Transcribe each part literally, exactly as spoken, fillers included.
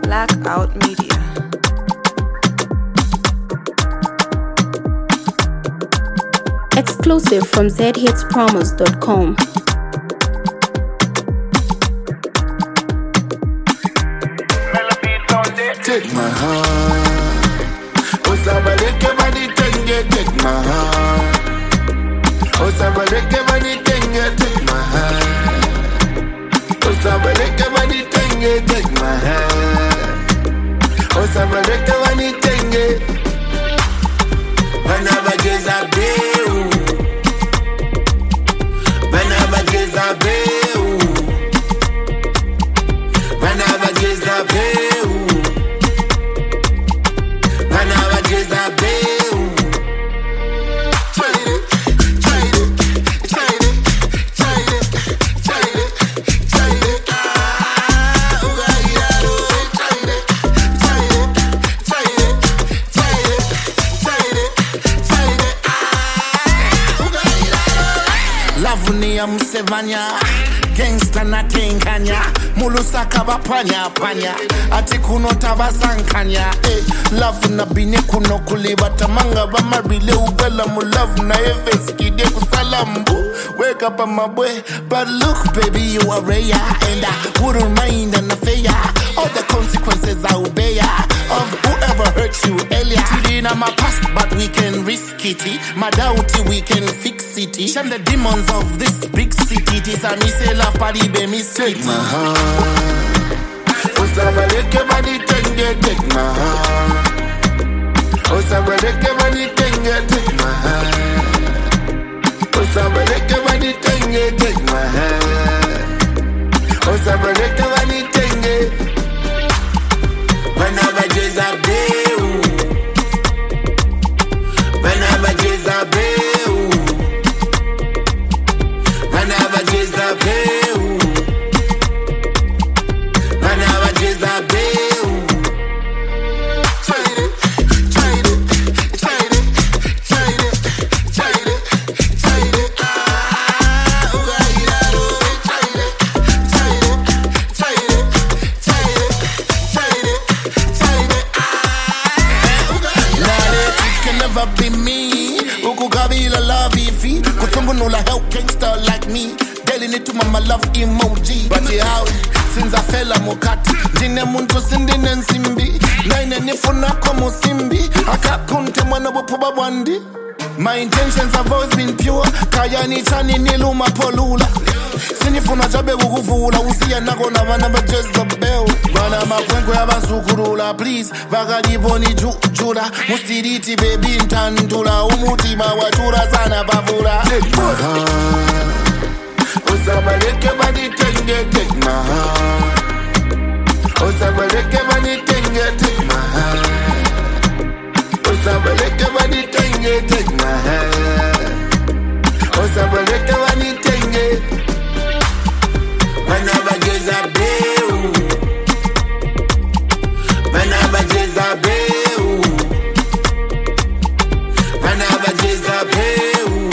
Blackout Media. Exclusive from z hits promos dot com. Take my heart. Osabaleke bani tenge, take my heart. Osabaleke bani tenge, take my heart. Osabaleke bani tenge, take my heart. Osabaleke bani tenge. Banaba geza beu. Banaba geza beu. Banaba geza beu. Lavuni ya msevanya gangsta na tenkanya mulusaka bapanya panya ati kuno tabasankanya eh love na bine kuno kulibata manga bamarile ubela mu love na efes kide kusalambu wake up my boy but look baby you are rare and I wouldn't mind an affair all the consequences I obey of whoever hurt you earlier in my past but we can risk it my doubt we can fix it shun the demons of this big city it is a miss love party be miss take my heart Osabaleke bani tenge take my heart Osabaleke bani tenge take my heart Osabaleke bani tenge take my heart Osabaleke bani tenge Banaba jeza beu Banaba jeza beu Banaba jeza beu Banaba jeza beu Tried it, tried it, tried it, tried it, tried it, tried it Ah, uga iraro Tried it, tried it, tried it, tried it, tried it, tried it Ah, uga iraro It can never be me Ukugabila love ifi Kutungunula help gangster like me Telling it to mama love emoji But yeah, since I fell a mokati Dine muntu sindine nsimbi Naine nifuna komo simbi Akakunte mwana bupuba wandi My intentions have always been pure Kaya ni chani niluma polula Sinifuna jabe uguvula Usiya nako na wana bajeza beo Bana makwenkwe abasukurula Please, bagani boni jujula Mustiriti baby ntantula Umutima wachura sana bavula Take my heart Osabaleke bani tenge, take my heart Osabaleke bani tenge, take my heart Osabaleke bani tenge, take my heart Osabaleke bani tenge Banaba jeza beu Banaba jeza beu Banaba jeza beu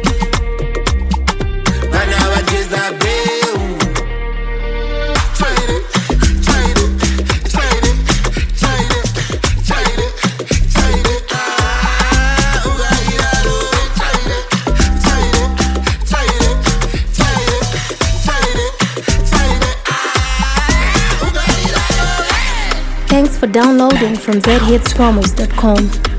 Banaba jeza beu Tried it, tried it, tried it, tried it, tried it, tried it Ah, uga iraro Tried it, tried it, tried it, tried it, tried it, tried it Ah, uga iraro Thanks for downloading from z hits promos dot com.